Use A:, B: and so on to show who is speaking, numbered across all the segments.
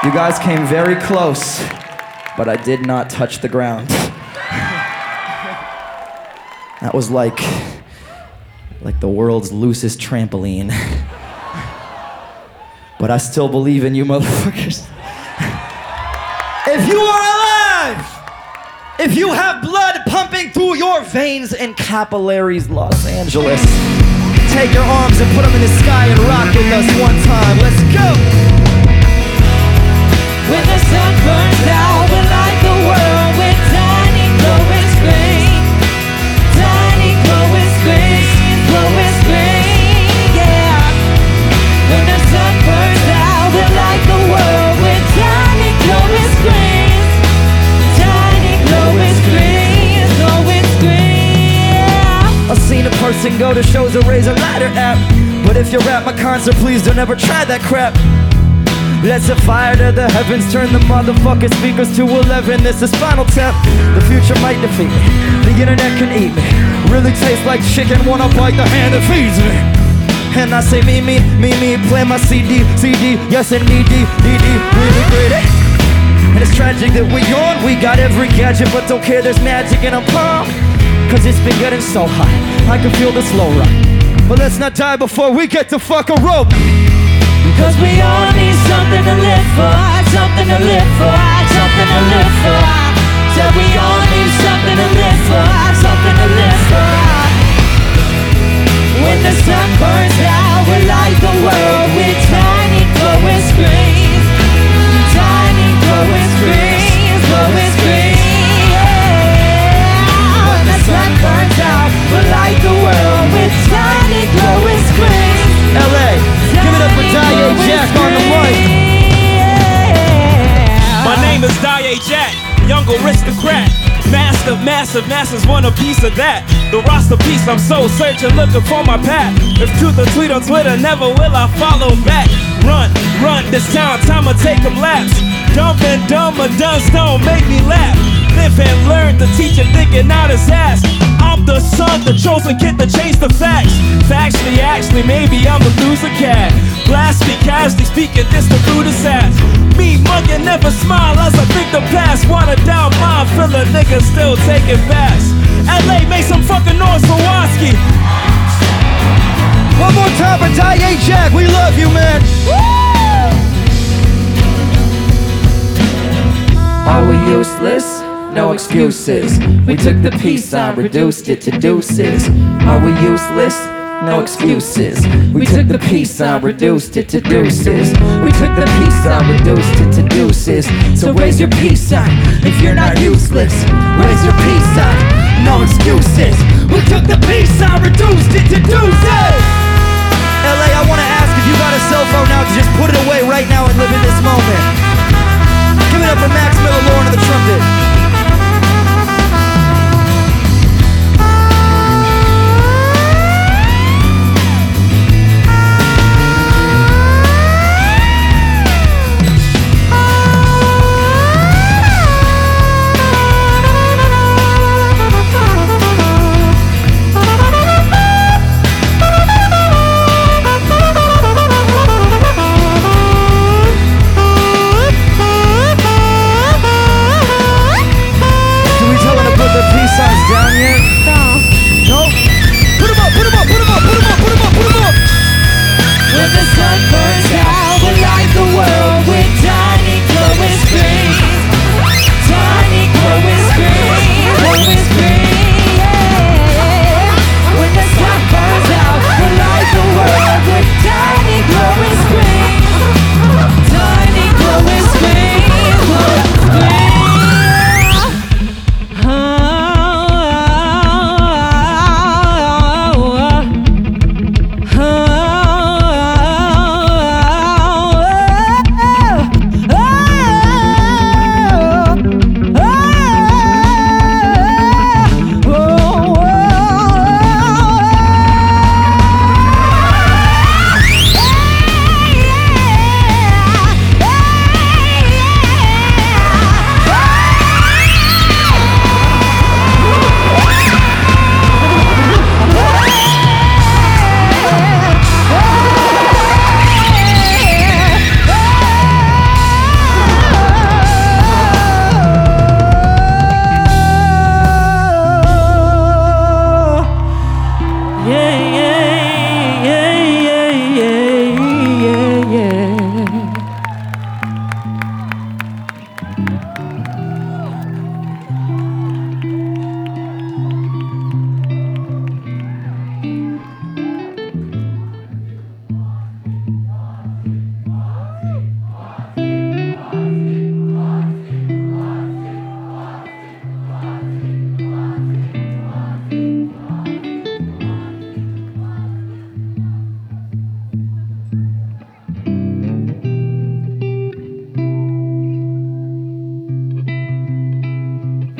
A: You guys came very close, but I did not touch the ground. That was like the world's loosest trampoline. But I still believe in you motherfuckers. If you are alive, if you have blood pumping through your veins and capillaries, Los Angeles, take your arms and put them in the sky and rock with us one time. Let's go!
B: When the sun burns out, we'll light the world with tiny glowing screens. Tiny glowing screens, glowing screens, yeah. When the sun burns out, we'll light the world with tiny glowing screens. Tiny glowing screens, glowing screens.
A: I've seen a person go to shows or raise a ladder app. But if you're at my concert, please don't ever try that crap. Let's set fire to the heavens, turn the motherfucking speakers to 11. This is Spinal Tap. The future might defeat me, the internet can eat me. Really tastes like chicken, wanna bite the hand that feeds me. And I say me, play my CD, yes and me, really greedy. And it's tragic that we on, we got every gadget, but don't care there's magic in a palm. Cause it's been getting so hot, I can feel the slow run. But let's not die before we get to fuck a rope.
B: Cause we all need something to live for, something to live for, something to live for. Said we all need something to live for, something to live for. When the sun burns out, we'll light the world with tiny glowing screens. Tiny glowing screens, glowing screens, yeah. When the sun burns out, we'll light the world with tiny glowing screens.
A: LA, give it up for Dye Jack on the mic.
C: My name is Dye Jack, young aristocrat. Master, massive, masses want a piece of that. The roster piece, I'm soul searching, looking for my path. If truth or tweet on Twitter, never will I follow back. Run, this town, time to take them laps. Dumb and dumb, a done stone, make me laugh. Live and learn, the teacher thinking out his ass. I'm the son, the chosen kid to change the facts. Factually, actually, maybe I'm a loser cat. Blast me, casually speaking, this the rudest ass. Me, monkey, never smile as I think the past. Water down my filler, niggas still taking fast. LA, make some fucking noise for Watsky.
A: One more time for Dye Jack, we love you, man. Are we useless? No excuses. We took the peace sign, reduced it to deuces. Are we useless? No excuses. We took the peace sign, reduced it to deuces. We took the peace sign, reduced it to deuces. So raise your peace sign if you're not useless. Raise your peace sign, no excuses. We took the peace sign, reduced it to deuces. LA, I wanna ask if you got a cell phone now to just put it away right now and live in this moment. Give it up for Max Miller, Lauren on the trumpet.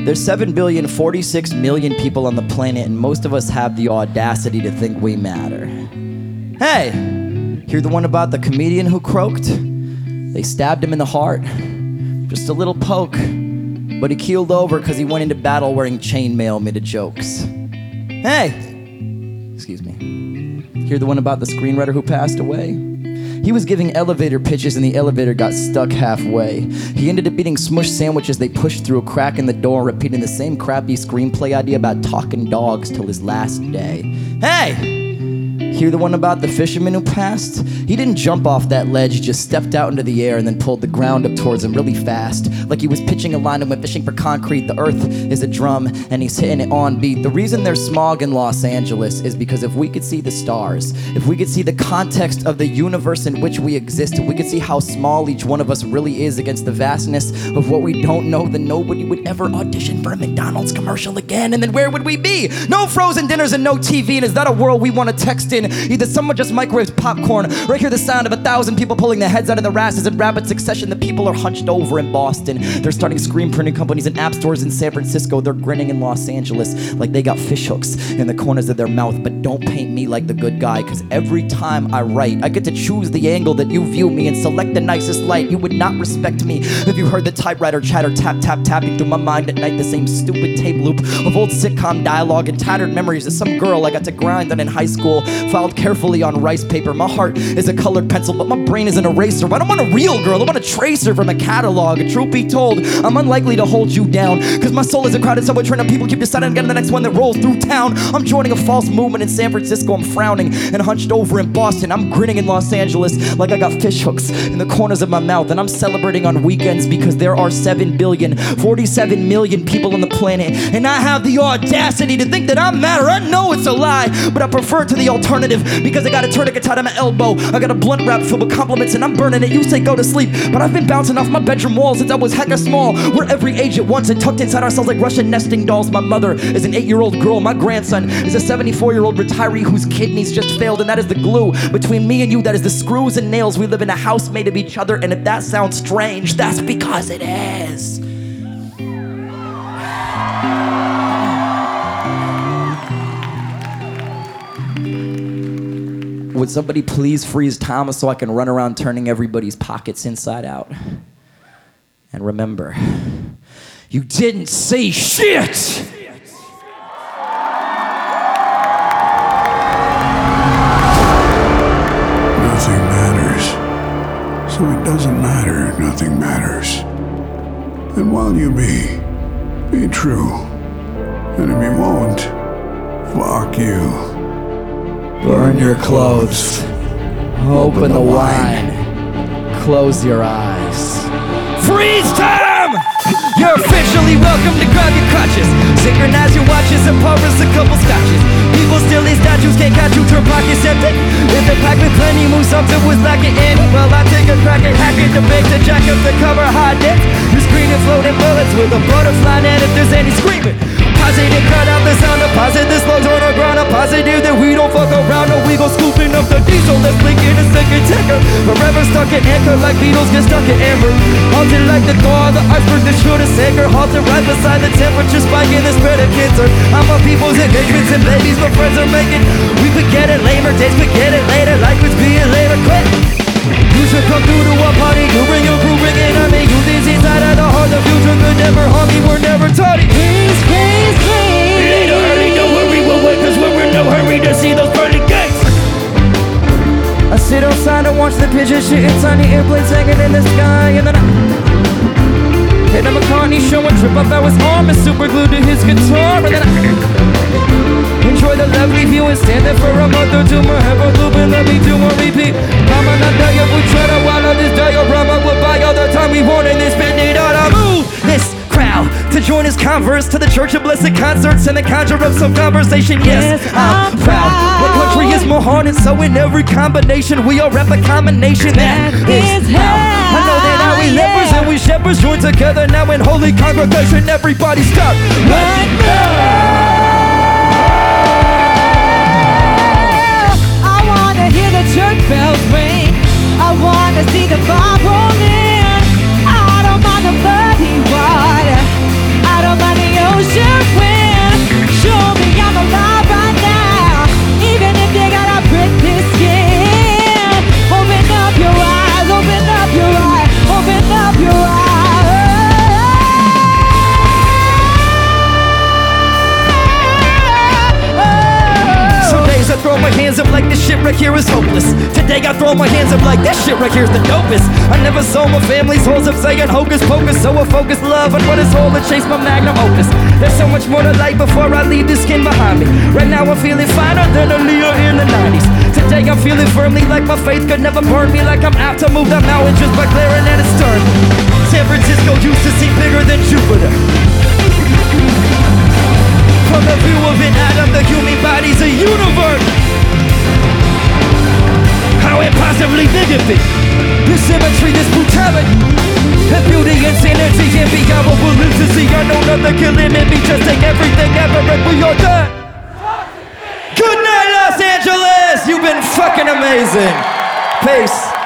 A: There's 7,046,000,000 people on the planet, and most of us have the audacity to think we matter. Hey, hear the one about the comedian who croaked? They stabbed him in the heart. Just a little poke. But he keeled over because he went into battle wearing chainmail made of jokes. Hey! Excuse me. Hear the one about the screenwriter who passed away? He was giving elevator pitches and the elevator got stuck halfway. He ended up eating smush sandwiches they pushed through a crack in the door, repeating the same crappy screenplay idea about talking dogs till his last day. Hey! Hear the one about the fisherman who passed? He didn't jump off that ledge, he just stepped out into the air and then pulled the ground up towards him really fast. Like he was pitching a line and went fishing for concrete. The earth is a drum and he's hitting it on beat. The reason there's smog in Los Angeles is because if we could see the stars, if we could see the context of the universe in which we exist, if we could see how small each one of us really is against the vastness of what we don't know, then nobody would ever audition for a McDonald's commercial again. And then where would we be? No frozen dinners and no TV, and is that a world we want to text in? Either someone just microwaves popcorn, or I hear the sound of 1,000 people pulling their heads out of their asses in rapid succession. The people are hunched over in Boston. They're starting screen printing companies and app stores in San Francisco. They're grinning in Los Angeles like they got fish hooks in the corners of their mouth. But don't paint me like the good guy, because every time I write, I get to choose the angle that you view me and select the nicest light. You would not respect me if you heard the typewriter chatter tap, tap, tapping through my mind at night. The same stupid tape loop of old sitcom dialogue and tattered memories of some girl I got to grind on in high school, filed carefully on rice paper. My heart is a colored pencil, but my brain is an eraser. I don't want a real girl, I want a tracer from a catalog. And truth be told, I'm unlikely to hold you down, because my soul is a crowded subway train of people keep deciding to get on the next one that rolls through town. I'm joining a false movement in San Francisco. I'm frowning and hunched over in Boston. I'm grinning in Los Angeles like I got fish hooks in the corners of my mouth. And I'm celebrating on weekends because there are 7,047,000,000 people on the planet, and I have the audacity to think that I matter. I know it's a lie, but I prefer to the alternative, because I got a tourniquet tied on my elbow. I got a blunt wrap filled with compliments and I'm burning it. You say go to sleep, but I've been bouncing off my bedroom walls since I was hecka small. We're every age at once and tucked inside ourselves like Russian nesting dolls. My mother is an 8-year-old girl. My grandson is a 74-year-old retiree whose kidneys just failed, and that is the glue between me and you. That is the screws and nails. We live in a house made of each other, and if that sounds strange, that's because it is. Would somebody please freeze time so I can run around turning everybody's pockets inside out? And remember, you didn't see shit!
D: Nothing matters. So it doesn't matter, nothing matters. And while you be true. And if you won't, fuck you.
A: Burn your clothes. Open the wine. Close your eyes. Freeze time! You're officially welcome to grab your crutches. Synchronize your watches and pour us a couple scotches. People still these statues can't catch you, turn pockets empty. If they pack with plenty, move something was lacking in. Well, I take a crack at hacking to bake the jack up to cover high depth. You're screaming floating bullets with a butterfly net if there's any screaming. Positive, cut out the sound of positive slugs on the ground. I'm positive that we don't fuck around. No, we go scooping up the diesel. Let's blink in a second ticker. Forever stuck in anchor like Beatles get stuck in amber. Halted like the thaw, the iceberg that should have sank her. Halted right beside the temperature spike in the spread of cancer. I'm on people's engagements and babies my friends are making. We could get it later, days we get it later. Life was being later, quit. You should come through to a party. You bring your crew, bring it on me. You things inside of the heart. The future could never harm me. We're never taught it.
B: Please, please, please.
A: Later, early, don't worry, we'll wait, cause we're in no hurry to see those pearly gates. I sit outside and watch the pigeons shitting tiny airplanes hanging in the sky. And then hit a McCartney show and trip up out his arm and super glued to his guitar. And then enjoy the lovely view and stand there for a month or two. My head will loop and let me do a repeat. Mama, not die if we try to wild out this diorama. We'll buy all the time we want and then spend it all. I move this crowd to join his converse to the Church of Blessed Concerts and the conjure up some conversation. Yes, I'm proud. My country is my heart, and so in every combination we all rap a combination that is how. I know that how we lepers and we shepherds join together now in holy congregation. Everybody stop right now.
B: I wanna hear the church bells ring. I wanna see the bar roll in. I don't mind the muddy water. I don't mind the
A: shit right here is hopeless. Today I throw my hands up like this shit right here's the dopest. I never saw my family's holes up saying hocus pocus. So I focus love on what is whole and chase my magnum opus. There's so much more to life before I leave this skin behind me. Right now I'm feeling finer than a Leo in the 90s. Today I'm feeling firmly like my faith could never burn me. Like I'm out to move that mountain just by glaring at its stern. San Francisco used to seem bigger than Jupiter. From the view of an atom, the human body's a universe. How impossibly big it be? This symmetry, this brutality, the beauty, insanity, and beyond what we'll live to see. I know nothing can limit me. Just take everything ever and we are done. Good night, Los Angeles. You've been fucking amazing. Peace.